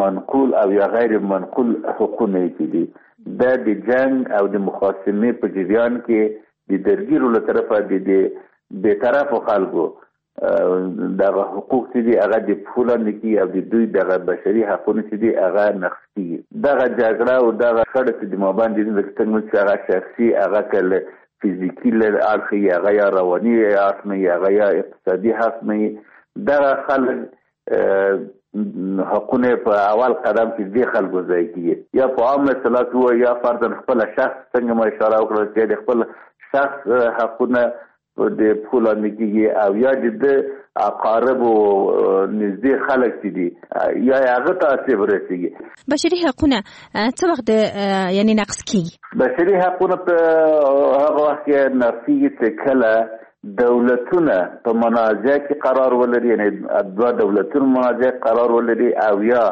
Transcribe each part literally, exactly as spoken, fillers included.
منقول او یا غیر منقول حقوقونه دي. دا د جنگ او د مخاصمې په جریان کې د درګیرو له طرفه د بی‌طرفو خلکو دغه حقوق چې دي هغه د پښو لاندې کېږي او د دوی دغه بشري حقونه چې دي هغه نقض کېږي. دغه جګړه او دغه شخړه چې د مابین دي د څنګه چې هغه شخصي هغه کله فزیکي له اړخه یا هغه یا رواني اړخ نه یا هغه یا اقتصادي حق نه، دغه خلک حقونه په اول قدم کې دي خلکو ځای کېږي. یا په عام اصطلاح وو یا فرضاً خپل شخص څنګه ما اشاره وکړه چې د خپل شخص حقونه د پښو لاندې کېږي او یا د اقارب او نږدې خلک چې دي یا هغه ته آسیب رسېږي. بشري حقونه څه وخت یعنې نقض کېږي؟ بشري حقونه په هغه وخت کې نقض کېږي چې کله دولتونه په منازعه کې قرار ولري، یعنې دوه دولتونه منازعه قرار ولري او یا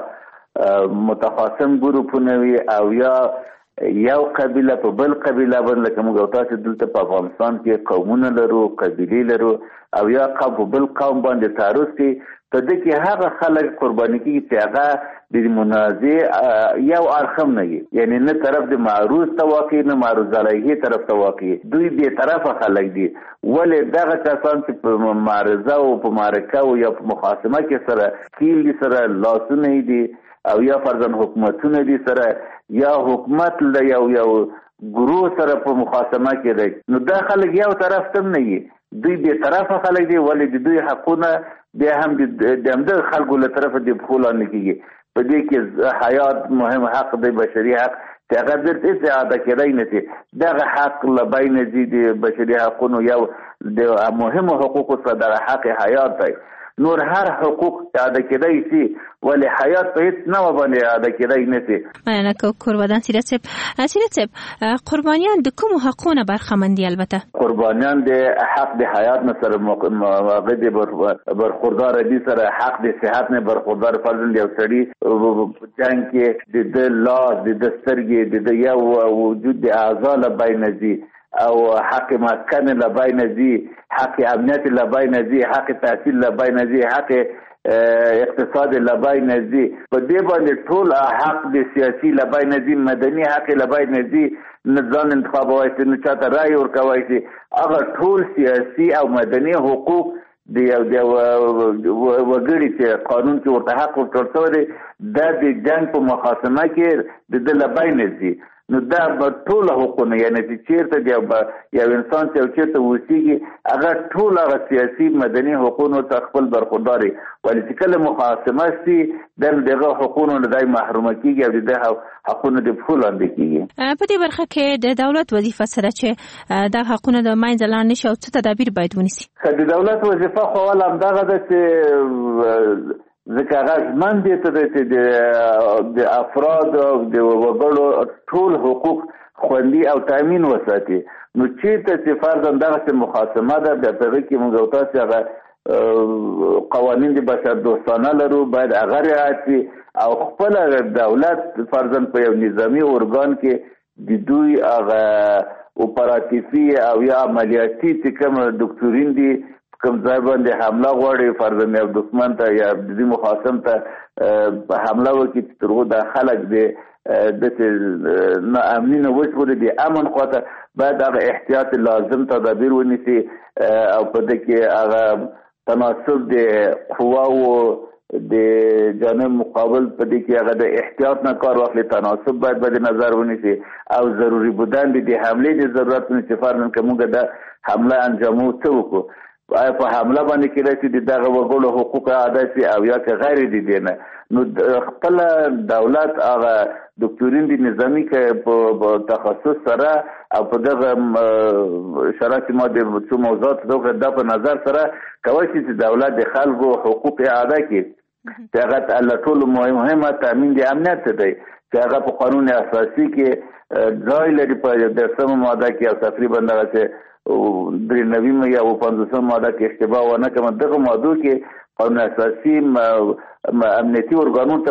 متخاصم ګروپونه وي او یا یو قبیله په بل قبیله باندې، لکه موږ او تاسو دلته په افغانستان کې قومونه لرو، قبیلې لرو او یا قوم په بل قوم باندې تعرض کوي. په دې کې هغه خلک قرباني کېږي چې هغه د منازع یو اړخ هم نه وي، یعنې نه طرف د معروض ته واقع نه معروض علیه طرف ته واقع، دوی بې طرفه خلک دي. ولې دغه کسان چې په معارضه او په معرکه او یا په مخاصمه کې سره کیل دي، سره لاسونه دي او یا فرضاً حکومتونه دي سره، یا حکومت له یو یو ګروه سره په مخاصمه کې دی، نو دا خلک یو طرف ته نه وي، دوی بې طرفه خلک دي. ولې د دوی حقونه بیا هم د همدغه خلکو له طرفه د پښو لاندې کېږي. په دې کې حیات مهم حق دی، بشري حق چې هغه بیرته هېڅ اعاده کېدی نه شي. دغه حق له بینه ځي د بشري حقونو، یو د مهمو حقوقو څخه دغه حق حیات دی. نور هر حقوق اعاده کېدی شي ولې حیات په هېڅ نوع باندې اعاده کېدی نه شي. مننه کوربدان سیرت صاحب. سیرت صاحب، قربانیان د کومو حقونو برخمن دي؟ البته قربانیان د حق د حیات نه سره موقع دي برخوردار دي، سره حق د صحت نه برخوردار. فرضاً یو سړي په جنګ کې د ده لاس، د ده سترګې، د ده یو وجود د اعضا له بینه ځي او حق مسکن له بینه ځي، حق امنیت له بینه ځي، حق تحصیل له بینه ځي، حق اقتصاد له بینه ځي. په دې باندې ټول حق د سیاسي له بینه ځي، مدني حق له بینه ځي، نه ځان انتخابوای شي، نه چاته رای ورکوای شي. هغه ټول سیاسي او مدني حقوق د یو د وګړي چې قانون کې ورته حق ورکړل شوی دی، دا د جنګ په مخاصمه کې د ده له بینه ځي. نو دا به ټول حقونه، یعنی چې چیرته دی یو انسان چې چیرته اوسېږي هغه ټول هغه سیاسي مدني حقونو ته خپل برخوردار وي. ولې چې کله مخاصمه شي د دغه حقونو نه دی محرومه کېږي او د ده حقونه د پښو لاندې کېږي. په دې برخه کې د دولت وظیفه سره چې دا حقونه د منځه لاړ نه شي او څه تدابیر باید ونیسي؟ د دولت وظیفه خو اول همدغه ده چې ځکه هغه ژمن دی ته چې د افراد او د وګړو ټول حقوق خوندي او تامین وساتي. نو چېرته چې فرضاً دغسې مخاصمه ده، بیا په هغه کې موږ او تاسې هغه قوانین د بشر دوستانه لرو، باید هغه رعایت شي او خپله دولت فرضاً په یو نظامي ارګان کې د دوی هغه اپراتیفي او یا عملیاتي چې کوم دکتورین دي کوم ځای باندې حمله غواړي، فرضاً یو دښمن ته یا د مخاصم ته حمله وکړي چې تر هغو دا خلک دی داسې ناامني نه وژغوري، د امن خواته باید هغه احتیاط لازم تدابیر ونیسي او په دې کې هغه تناسب د قواو د جانب مقابل په دې کې هغه د احتیاط نه کار واخلي، تناسب باید باید نظر ونیسي او ضروري بودن د حملې د ضرورت نه چې فرضاً که موږ د حمله انجامو څه وکړو، آیا په حمله باندې کېدای شي د دغه وګړو حقوق ادا شي او یا که غیر د دې نه. نو خپله دولت هغه دکتورین د نظامي په تخصص سره او په دغه شرایط چې ما د څو موضوعات دا دا په نظر سره کولی شي چې دولت د خلکو حقوق ادا کړي. چې هغه له ټولو مهمه تامین د امنیت دی چې هغه په قانون اساسي کې ځای لري، په درسمه ماده کې او تقریبا دغسې درې نوي یا اووه پنځوسمه ماده کې اشتباه ونه کړم، دغه مادو کې قانون اساسي امنیتي ارګانونو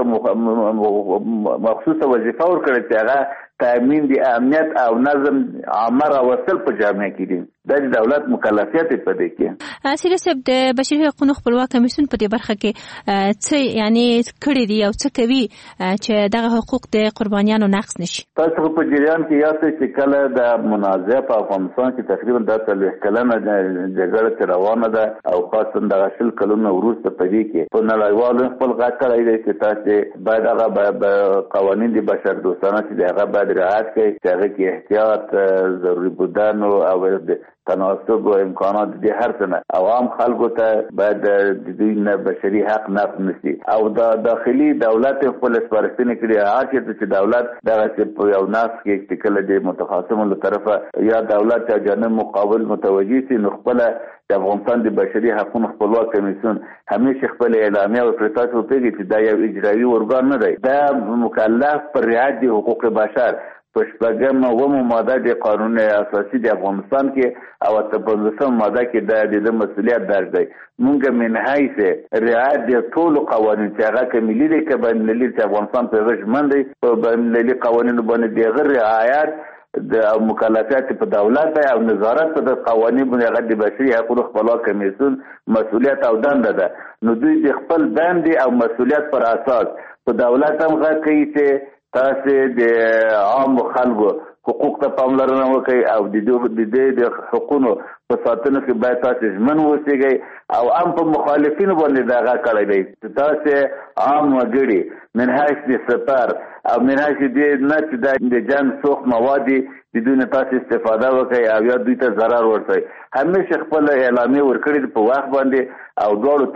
ته مخصوصه وظیفه ورکړې چې هغه تامین د امنیت او نظم عامه راوستل په جامعه کې دي. دا د دولت مکلفیت په دې کې. سیره صاحب د بشري حقوقو خپلواک کمیسیون په دې برخه کې څه یعنی کړی دی او څه کوي چې دغه حقوق د قربانیانو نقض نشي؟ تاسو په جریان کې یاد چې کله د منازعه په افغانستان کې تقریبا د څلوېښت کلنه جګړه روانه ده او خاصه د شل کلونو وروسته په دې کې په نړیوالو خپل غږ کړی دی چې تاسو باید هغه قوانین د بشر دوستانه چې هغه باید رعایت کړي چې هغه کې احتیاط ضروري بودن او د تناسب او امکانات د هر څه نه عوام خلکو ته باید د دوی نه بشري حق نقض نشي او د داخلي دولت خپل سپارښتنې کړي هغه چې دولت دغه په یو ناس کې چې کله د متخاصمو له طرفه یا دولت یا جانب مقابل متوجي سي نو خپل د افغانستان د بشري حقوقو خپلواک کمیسیون همیشه خپل اعلامیه او پریتاسو پیږي چې دا یو اجرایي ارګان نه دی، دا مکلف پر رعایت د حقوق بشر په شپږم اوومه ماده د قانون اساسي د افغانستان کې او اته پنځوسمه ماده کې د مسؤلیت درج دی. موږ من حیث رعایت د ټولو قوانینو چې هغه کمیلي دي که بین المللي چې افغانستان په ژمن دی په بین المللي قوانینو باندې د هغه رعایت د مکلفیت په دولت دی او نظارت په د قوانینو باندې هغه د بشري حقوقو خپلواک کمیسیون مسؤلیت او دنده ده. نو دوی د خپل دندې او مسؤلیت پر اساس په دولت هم غږ کوي چې تاسو د عام خلکو حقوق ته پاملرنه وکړئ او د دې د حقوقو په ساتنه کې باید تاسو ژمن اوسئ او هم په مخالفینو باندې دغه کړی دی چې تاسو عام وګړي من حیث د سفر او من حیث د نه چې د جنګ سوخت مواد د دوی نه تاسو استفاده وکړئ او یا دوی ته ضرر ورسوي. همیشه خپل اعلامیه ورکړي په وخت باندې او دواړو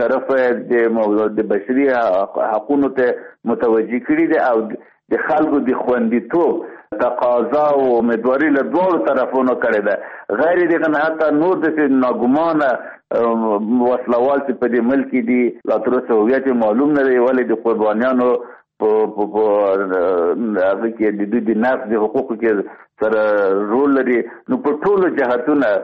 طرفه د بشري حقوقو ته متوجي کړي دي او د خلکو د خوندیتوب تقاضا او امیدواري له دوه طرفونو کړی ده. غیر دغه نه حتی نور د ناګمانه وسلوال چې په دې ملک دي لا تر اوسه هویت معلوم نه دی ولې د قربانیانو په هغه کې د دوی د نقض د حقوقو کې سره رول لري. نو په ټولو جهتونه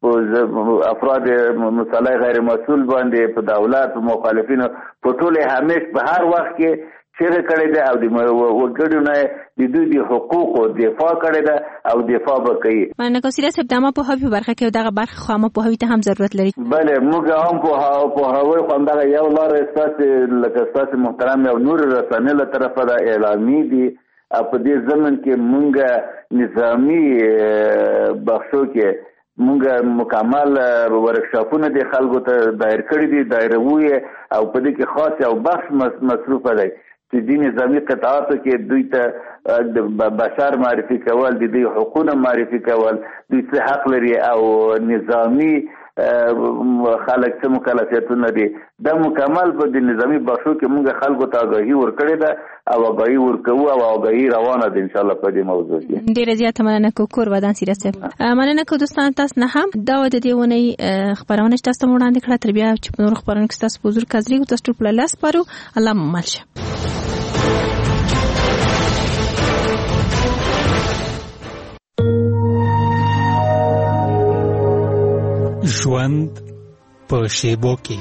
افراد مصالح غیر مسؤل باندې په دولت مخالفینو په ټولو همیش په هر وخت کې چیرې کړی ده او د وګړو نه د دوی د حقوقو دفاع کړی ده او دفاع به کوي. مننه کوم سیده صاحب د عامه پوهاوي برخه کې دغه برخه خو عامه پوهاوي ته هم ضرورت لري. بله موږ هم پوهاوي خو همدغه یو لاره ستاسې لکه ستاسې محترم او نور رسنۍ له طرفه د اعلامي دي او په دې ضمن کې موږ نظامي بخشو کې موږ مکمل ورکشاپونه د خلکو ته دایر کړي دي دایروي او په دې کې خاص او بخش مصروفه دی چې د نظامي قطاعاتو کې دوی ته د بشر معرفي کول د دوی حقوقونه معرفي کول دوی څه حق لري او نظامي خلک څه مکلفیتونه دي دا مکمل په د نظامي بخشو کې موږ خلکو ته آګاهي ورکړې ده او آګاهي ورکوو او آګاهي روانه ده انشاءالله په دې موضوع کې. ډېره زیاته مننه کوم کور ودان سیره صاحب. مننه کوم دوستان تاسو نه هم دا د دې ونې خبرونه چې تاسو وړاندې کړه تر بیا چې په نور خبرونه کې تاسو حضور کاذری تاسو ټول په لاس پارو الله مل شه. ژوند په شیبو کې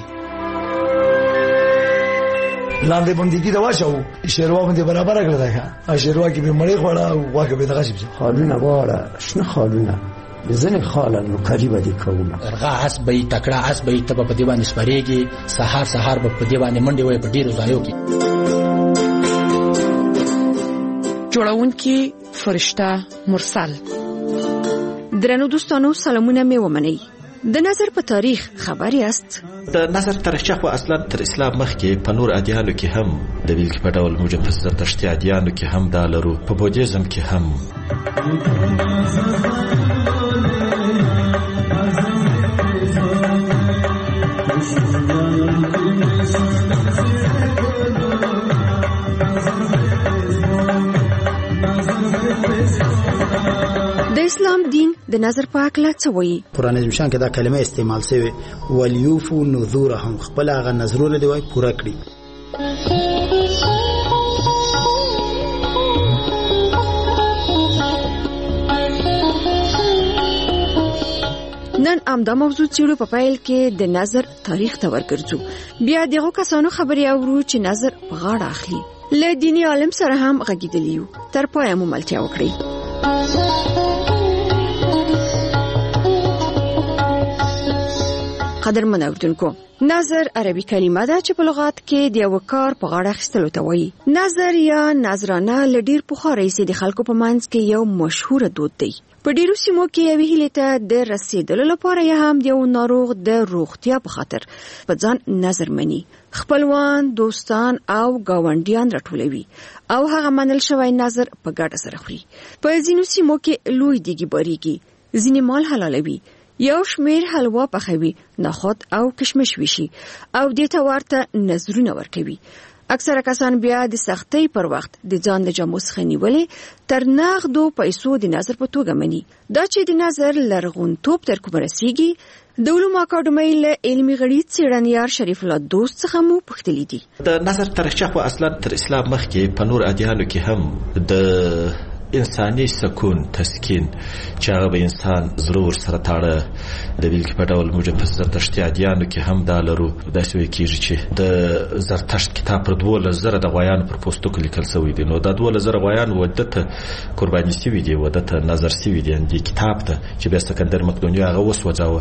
لاندې باندې دي دا واچو شیروا باندې برابر کړل دا ښه شیروا کې به مړی خوړه او واګه به دغه شي خالونه واړه شنه خالونه بزنه خالن قریبه دي کومه ارغا حسبې تکړه حسبې تب په دی باندې سپریږي سحر سحر په دی باندې منډي وای په ډیرو ځایو کې جوړونکي فرشته مرسل. درنو دوستانو سلامونه مې ومنئ. د نظر په تاریخ خبر یاست؟ د نظر تاریخچه خو اصلا تر اسلام مخکې په نور ادیانو کې هم د بیلګې په ډول موږ په زرتشتي ادیانو کې هم دا لرو، په بودیزم کې هم. د اسلام دین د نظر په اړه څه وایي؟ قرآن مشان کې دا کلمه استعمال شوی ولیوفو نذورهم خپل هغه نظرونه دی وای پوره کړی. نن نن امدا موضوع چیرو په پایل کې د نظر تاریخ ته ورګرځو. بیا دغه کسانو خبري اورو چې نظر په غاړه اخلي. له دیني عالم سره هم غږیدلیو. تر پایه مو ملتیا وکړئ. قدرمن اوردونکو، نظر عربي کلمه ده چې په لغت کې د یو کار په غاړه اخیستلو ته وایي. نظر یا نظرانه له ډېر پخوا راهیسې د خلکو په منځ کې یو مشهوره دود دی. په ډېرو سیمو کې یوې هیلې ته د رسېدلو لپاره یا هم د یو ناروغ د روغتیا په خاطر په ځان نظر مني. خپلوان، دوستان او ګاونډیان راټولوي او هغه منل شوی نظر په ګډه سره خوري. په ځینو سیمو کې لوی دیګي باريږي، ځینې مال حلالوي، یو شمیر حلوا پخوي، نخود او کشمش وشي او دې ته ورته نظرونه ورکوي. اکثره کسان بیا د سختۍ پر وخت د ځان د جامو څخه نیولې تر نغدو پیسو د نظر په توګه مني. دا چې د نظر لرغونتوب تر کومه رسیږي، د علومو اکاډمۍ له علمي غړي څېړنیار شریف الله دوست څخه مو پوښتلي دي. د نظر تاریخچه خو اصلا تر اسلام مخکې په نور ادیانو کې هم د انساني سکون تسکین چې هغه به انسان زړه ورسره تاړه د بیلګې په ډول موږ په زرتشتي ادیانو کې هم دا لرو. داسې ویل کېږي چې د زرتشت کتاب پر دولس زره د غوایانو پر پوستو کې لیکل شوی دی. نو دا دولس زره غوایان وده ته قرباني شوي دي، وده ته نظر شوي دي. دې کتاب ته چې بیا سکندر مقدوني هغه وسوځاوه.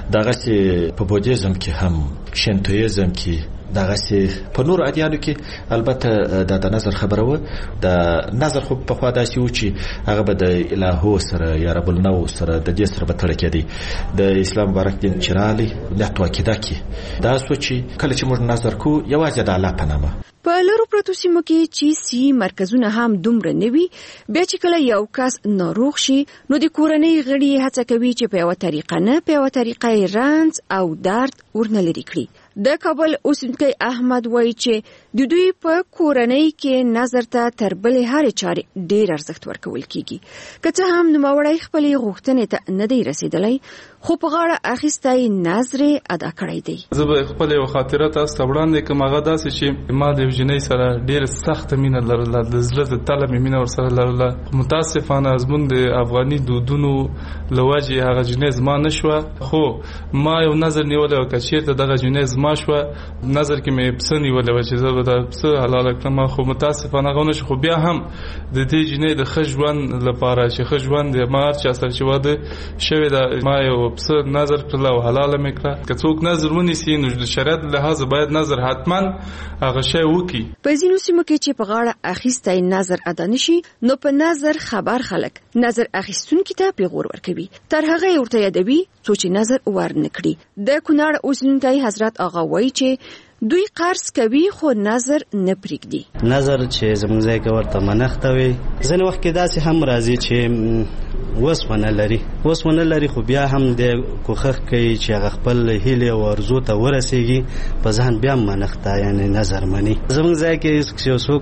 دغسې په بودیزم کې هم، شینتویزم کې، دغه په نور ادیانو کې البته دا د نظر خبره و. د نظر خو په خوا داسې و چې هغه به د الهو سره یا رب النو سره د دې سره به تړه کېدی. د اسلام مبارک دین چې راغلی نحت و عقیده کې دا سو چې کله چې موږ نظر کوو یوازې د الله په نامه. په لرو پرتو سیمو کې چې سی مرکزونه هم دومره نه وي، بیا چې کله یو کس ناروغ شي نو د کورنۍ غړي هڅه کوي چې په یوه طریقه نه په یوه طریقه یې رنځ او درد ورنه لرې کړي. د کابل اوسیدونکی احمد وایي چې د دوی په کورنۍ کې نظر ته تر بلې هرې چارې ډېر ارزښت ورکول کېږي. که څه هم نوموړی خپلې غوښتنې ته نه دی رسېدلی، خو په غاړه اخیستی نظر یې ادا کړی دی. زه به خپل یو خاطره تاسو ته وړاندې کړم. هغه داسې چې ما د یو جنۍ سره ډېره سخته مینه لرله، د زړه د تله مې مینه ورسره لرله. متاسفانه زموږ د افغاني دودونو له وجې هغه جنۍ زما نه شوه، خو ما یو نظر نیولی و که چېرته دغه جنۍ زما شوه، نظر کې مې پسه نیولې وه چې زه به دا پسه حلاله کړم. خو متاسفانه هغه ونه شو. خو بیا هم د دې جنۍ د ښه ژوند لپاره چې ښه ژوند ما هر چا سره چې واده شوی ده، ما یو پسه نظر کړله او حلاله مې کړه. که څوک نظر ونیسي نو د شریعت لحاظه باید نظر حتما هغه شی وکړي. په ځینو سیمو کې چې په غاړه اخیستی نظر ادا نشي، نو په نظر خبر خلک نظر اخیستونکي ته پیغور ورکوي، تر هغه یې ورته یادوي څو چې نظر ورنه کړي. د کونړ اوسیدونکی حضرت آغا وایي چې دوی قرض کوي خو نظر نه پرېږدي. نظر چې زموږ ځای کې ورته منښته وي، ځینې وخت کې داسې هم راځي چې وس ونه لري وس ونه لري خو بیا هم د کوښښ کوي چې هغه خپل هیلې او ارزو ته ورسیږي، په ځان بیا منښته یعنې نظر مني. زموږ ځای کې یو څوک